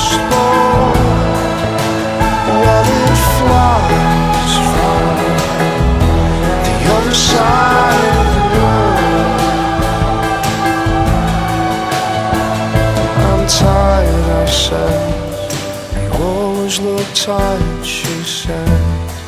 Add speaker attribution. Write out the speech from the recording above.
Speaker 1: lost ball, while it flies from the other side of the world. I'm tired, I said. You always look tired, she said.